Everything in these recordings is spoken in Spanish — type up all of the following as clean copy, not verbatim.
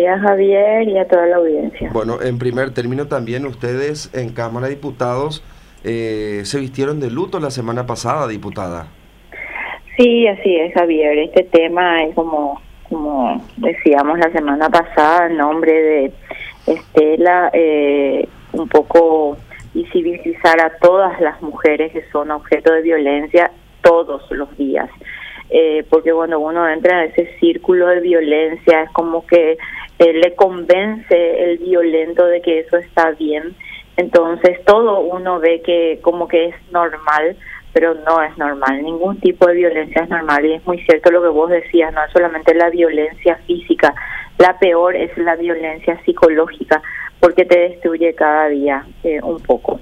días, Javier, y a toda la audiencia. Bueno, en primer término también ustedes en Cámara de Diputados se vistieron de luto la semana pasada, diputada. Sí, así es, Javier. Este tema es como decíamos la semana pasada, en nombre de Estela, un poco visibilizar a todas las mujeres que son objeto de violencia todos los días. Porque cuando uno entra en ese círculo de violencia es como que le convence el violento de que eso está bien, entonces todo uno ve que como que es normal, pero no es normal, ningún tipo de violencia es normal, y es muy cierto lo que vos decías, no es solamente la violencia física, la peor es la violencia psicológica, porque te destruye cada día un poco.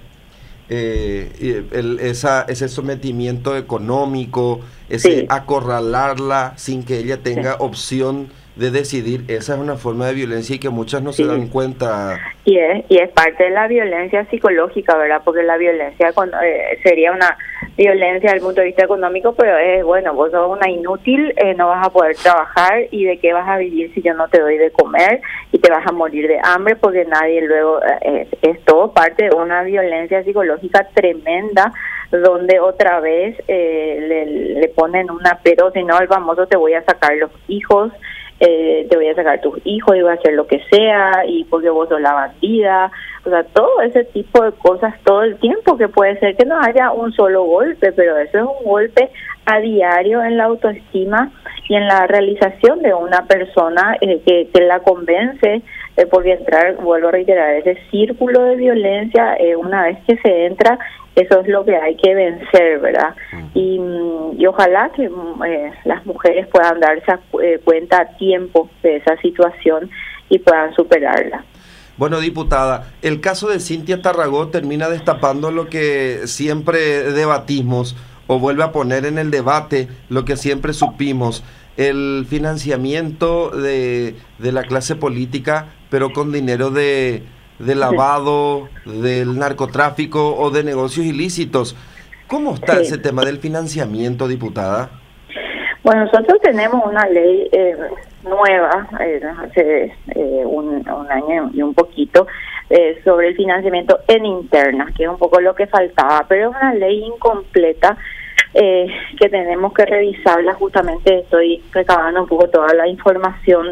Ese sometimiento económico, ese Sí. acorralarla sin que ella tenga Sí. opción de decidir, esa es una forma de violencia y que muchas no se Sí. dan cuenta. Y es parte de la violencia psicológica, ¿verdad? Porque la violencia sería una violencia desde el punto de vista económico, pero es, bueno, vos sos una inútil, no vas a poder trabajar, y de qué vas a vivir si yo no te doy de comer, y te vas a morir de hambre porque nadie luego, es todo parte de una violencia psicológica tremenda, donde otra vez le ponen una, pero si no, el famoso te voy a sacar los hijos, te voy a sacar tus hijos y voy a hacer lo que sea, y porque vos sos la bandida, o sea, todo ese tipo de cosas todo el tiempo, que puede ser que no haya un solo golpe, pero eso es un golpe a diario en la autoestima y en la realización de una persona, que la convence, porque entrar, vuelvo a reiterar, ese círculo de violencia, una vez que se entra, eso es lo que hay que vencer, ¿verdad? Y ojalá que las mujeres puedan darse cuenta a tiempo de esa situación y puedan superarla. Bueno, diputada, el caso de Cintia Tarragó termina destapando lo que siempre debatimos, o vuelve a poner en el debate lo que siempre supimos: el financiamiento de la clase política, pero con dinero de lavado, del narcotráfico o de negocios ilícitos. ¿Cómo está Sí. ese tema del financiamiento, diputada? Bueno, nosotros tenemos una ley nueva, hace un año y un poquito, sobre el financiamiento en internas, que es un poco lo que faltaba, pero es una ley incompleta, que tenemos que revisarla. Justamente estoy recabando un poco toda la información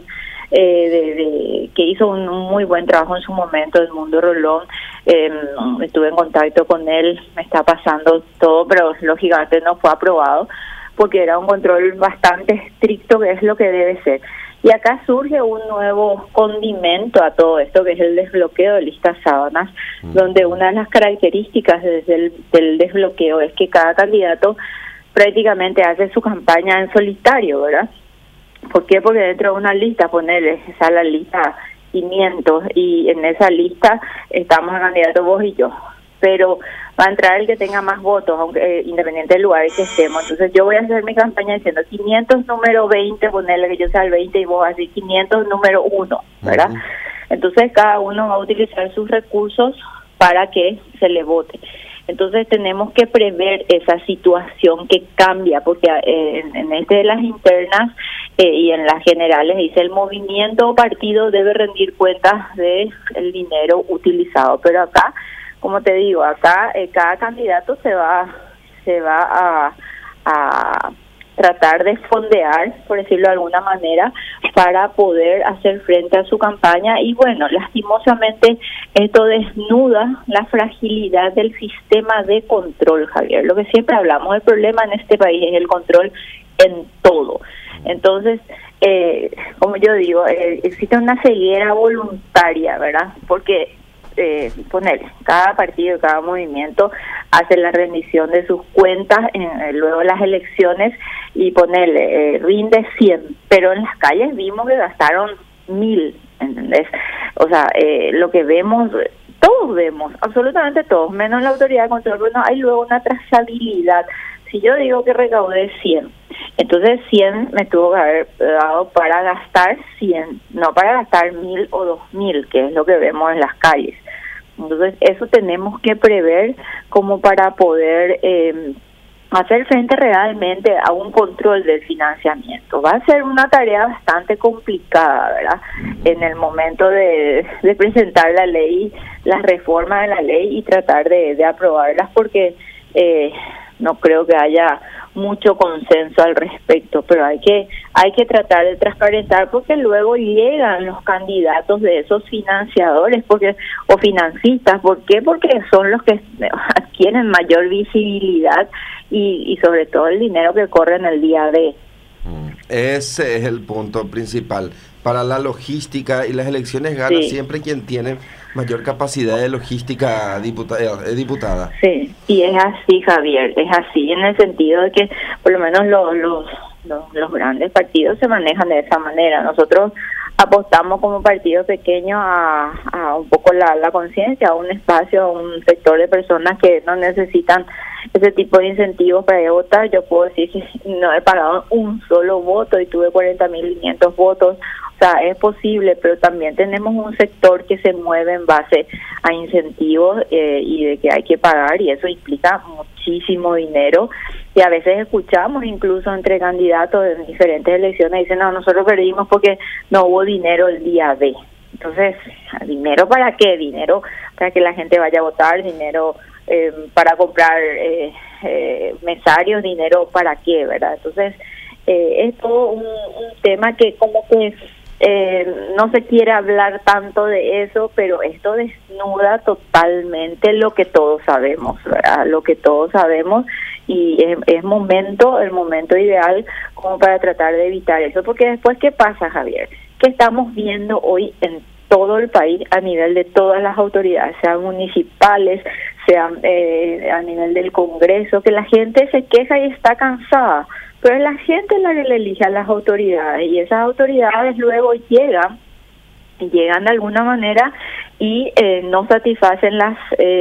que hizo un muy buen trabajo en su momento Edmundo Rolón. Estuve en contacto con él, me está pasando todo, pero lógicamente no fue aprobado porque era un control bastante estricto, que es lo que debe ser. Y acá surge un nuevo condimento a todo esto, que es el desbloqueo de listas sábanas, donde una de las características del desbloqueo es que cada candidato prácticamente hace su campaña en solitario, ¿verdad? ¿Por qué? Porque dentro de una lista, ponerle, esa la lista 500, y en esa lista estamos el candidato vos y yo, pero va a entrar el que tenga más votos, aunque independiente del lugar en que estemos. Entonces yo voy a hacer mi campaña diciendo 500 número 20, ponerle que yo sea el 20 y vos así 500 número 1, ¿verdad? Entonces cada uno va a utilizar sus recursos para que se le vote. Entonces tenemos que prever esa situación que cambia, porque en este de las internas y en las generales dice: el movimiento o partido debe rendir cuentas del dinero utilizado. Pero acá, como te digo, acá cada candidato se va a tratar de fondear, por decirlo de alguna manera, para poder hacer frente a su campaña. Y bueno, lastimosamente esto desnuda la fragilidad del sistema de control, Javier. Lo que siempre hablamos, el problema en este país es el control en todo. Entonces, como yo digo, existe una ceguera voluntaria, ¿verdad? Porque cada partido, cada movimiento hace la rendición de sus cuentas luego de las elecciones, y rinde 100, pero en las calles vimos que gastaron 1000, ¿entendés? O sea, lo que vemos, todos vemos, absolutamente todos, menos la autoridad de control, pero no hay luego una trazabilidad. Si yo digo que recaudé 100, entonces 100 me tuvo que haber dado para gastar 100, no para gastar 1000 o 2000, que es lo que vemos en las calles. Entonces eso tenemos que prever como para poder hacer frente realmente a un control del financiamiento. Va a ser una tarea bastante complicada, ¿verdad? En el momento de presentar la ley, las reformas de la ley y tratar de aprobarlas, porque no creo que haya mucho consenso al respecto, pero hay que tratar de transparentar, porque luego llegan los candidatos de esos financiadores o financistas. ¿Por qué? Porque son los que adquieren mayor visibilidad y sobre todo el dinero que corre en el día de. Ese es el punto principal. Para la logística y las elecciones gana siempre quien tiene mayor capacidad de logística, diputada. Sí, y es así, Javier, es así en el sentido de que por lo menos los grandes partidos se manejan de esa manera. Nosotros apostamos como partido pequeño a un poco la conciencia, a un espacio, a un sector de personas que no necesitan ese tipo de incentivos para ir a votar. Yo puedo decir que no he pagado un solo voto y tuve 40.500 votos. O sea, es posible, pero también tenemos un sector que se mueve en base a incentivos y de que hay que pagar, y eso implica muchísimo dinero. Y a veces escuchamos incluso entre candidatos en diferentes elecciones, dicen, no, nosotros perdimos porque no hubo dinero el día de. Entonces, ¿dinero para qué? Dinero para que la gente vaya a votar, dinero para comprar mesarios, dinero para qué, ¿verdad? Entonces, es todo un tema que como que no se quiere hablar tanto de eso, pero esto desnuda totalmente lo que todos sabemos, ¿verdad? Lo que todos sabemos, y es el momento ideal como para tratar de evitar eso, porque después, ¿qué pasa, Javier? Que estamos viendo hoy en todo el país, a nivel de todas las autoridades, sean municipales, sean a nivel del Congreso, que la gente se queja y está cansada, pero es la gente la que le elige a las autoridades, y esas autoridades luego llegan de alguna manera y no satisfacen las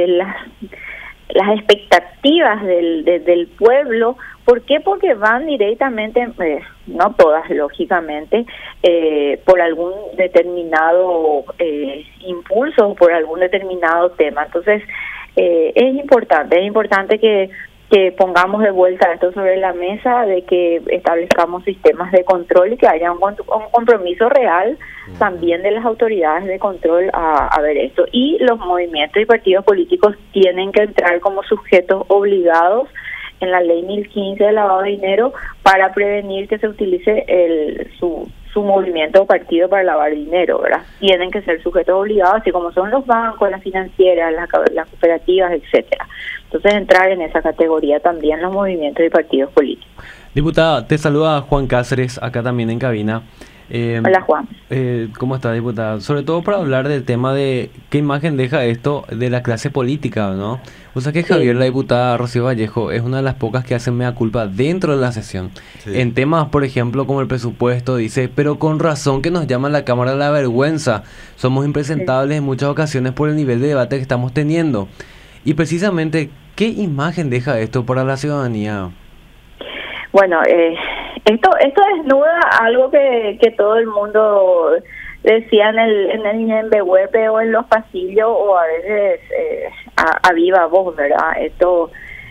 expectativas del pueblo. ¿Por qué? Porque van directamente, no todas lógicamente, por algún determinado impulso o por algún determinado tema. Entonces es importante que pongamos de vuelta esto sobre la mesa, de que establezcamos sistemas de control y que haya un compromiso real también de las autoridades de control a ver esto. Y los movimientos y partidos políticos tienen que entrar como sujetos obligados en la ley 1015 de lavado de dinero para prevenir que se utilice su movimiento o partido para lavar dinero, ¿verdad? Tienen que ser sujetos obligados, así como son los bancos, las financieras, las cooperativas, etcétera. Entonces, entrar en esa categoría también los movimientos y partidos políticos. Diputada, te saluda Juan Cáceres, acá también en cabina. Hola, Juan. ¿Cómo está, diputada? Sobre todo para hablar del tema de qué imagen deja esto de la clase política, ¿no? O sea que Javier, la diputada Rocío Vallejo, es una de las pocas que hacen mea culpa dentro de la sesión. Sí. En temas, por ejemplo, como el presupuesto, dice, pero con razón que nos llama la Cámara la vergüenza. Somos impresentables en muchas ocasiones por el nivel de debate que estamos teniendo. Y precisamente, ¿qué imagen deja esto para la ciudadanía? Bueno, esto desnuda algo que todo el mundo decía en el INBWP o en los pasillos, o a veces a viva voz, ¿verdad? Esto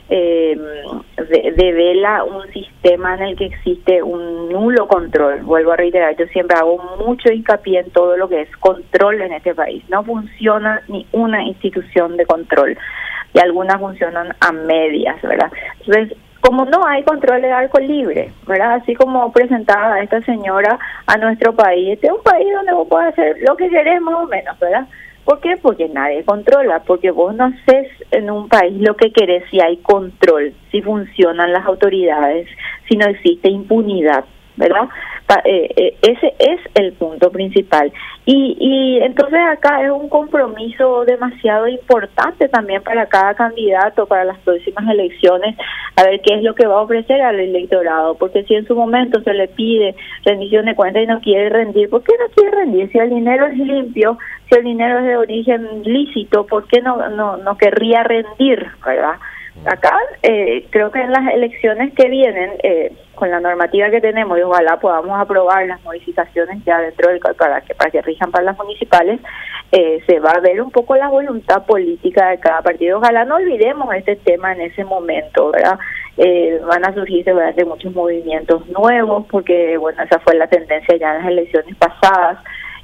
devela un sistema en el que existe un nulo control. Vuelvo a reiterar, yo siempre hago mucho hincapié en todo lo que es control en este país. No funciona ni una institución de control, y algunas funcionan a medias, ¿verdad? Entonces, como no hay control de arco libre, ¿verdad? Así como presentaba esta señora a nuestro país, este es un país donde vos podés hacer lo que querés más o menos, ¿verdad? ¿Por qué? Porque nadie controla, porque vos no haces en un país lo que querés si hay control, si funcionan las autoridades, si no existe impunidad, ¿verdad? Ese es el punto principal. Y entonces acá es un compromiso demasiado importante también para cada candidato, para las próximas elecciones, a ver qué es lo que va a ofrecer al electorado, porque si en su momento se le pide rendición de cuentas y no quiere rendir, ¿por qué no quiere rendir? Si el dinero es limpio, si el dinero es de origen lícito, ¿por qué no querría rendir, verdad? Acá creo que en las elecciones que vienen, con la normativa que tenemos, y ojalá podamos aprobar las modificaciones ya dentro del para que rijan para las municipales, se va a ver un poco la voluntad política de cada partido. Ojalá no olvidemos este tema en ese momento, ¿verdad? van a surgir seguramente muchos movimientos nuevos, porque bueno, esa fue la tendencia ya en las elecciones pasadas.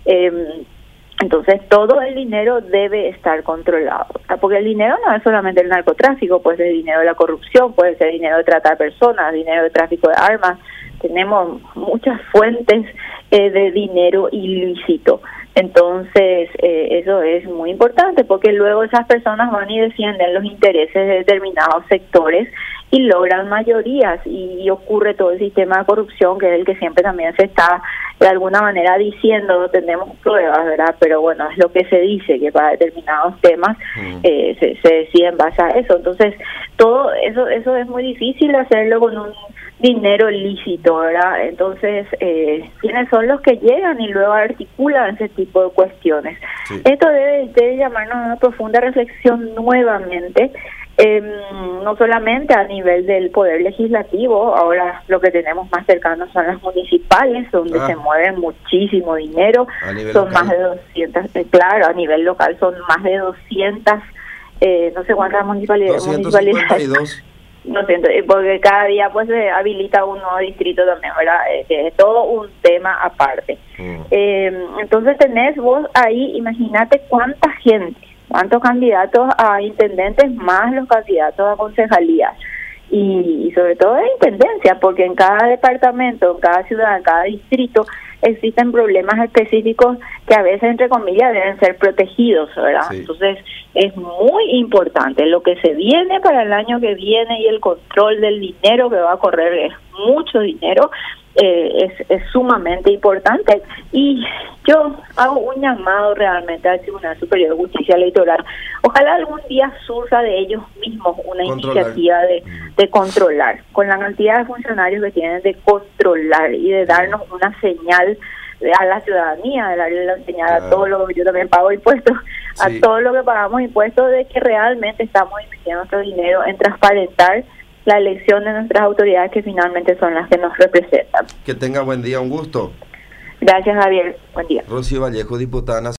Entonces todo el dinero debe estar controlado, porque el dinero no es solamente el narcotráfico, puede ser dinero de la corrupción, puede ser dinero de trata de personas, dinero de tráfico de armas. Tenemos muchas fuentes de dinero ilícito. Entonces eso es muy importante, porque luego esas personas van y defienden los intereses de determinados sectores y logran mayorías, y ocurre todo el sistema de corrupción, que es el que siempre también se está de alguna manera diciendo, no tenemos pruebas, ¿verdad? Pero bueno, es lo que se dice, que para determinados temas se decide en base a eso. Entonces todo eso es muy difícil hacerlo con un dinero lícito, ¿verdad? Entonces, ¿quiénes son los que llegan y luego articulan ese tipo de cuestiones? Sí. Esto debe llamarnos a una profunda reflexión nuevamente, no solamente a nivel del poder legislativo. Ahora lo que tenemos más cercano son las municipales, donde se mueve muchísimo dinero, son local. Más de 200, claro, a nivel local son más de 200, no sé cuántas municipalidades. 252. No sé, porque cada día pues se habilita un nuevo distrito también, ¿verdad? Que es todo un tema aparte. Entonces tenés vos ahí, imagínate cuánta gente, cuántos candidatos a intendentes más los candidatos a concejalías, y sobre todo de intendencia, porque en cada departamento, en cada ciudad, en cada distrito existen problemas específicos que a veces, entre comillas, deben ser protegidos, ¿verdad? Sí. Entonces es muy importante lo que se viene para el año que viene, y el control del dinero que va a correr, es mucho dinero, es sumamente importante. Y yo hago un llamado realmente al Tribunal Superior de Justicia Electoral. Ojalá algún día surja de ellos mismos una iniciativa de controlar, con la cantidad de funcionarios que tienen, de controlar y de darnos una señal a la ciudadanía, de darle la señal a todo lo que yo también pago impuestos, a todo lo que pagamos impuestos, de que realmente estamos invirtiendo nuestro dinero en transparentar la elección de nuestras autoridades, que finalmente son las que nos representan. Que tenga buen día, un gusto. Gracias, Javier, buen día. Rocío Vallejo, diputada nacional.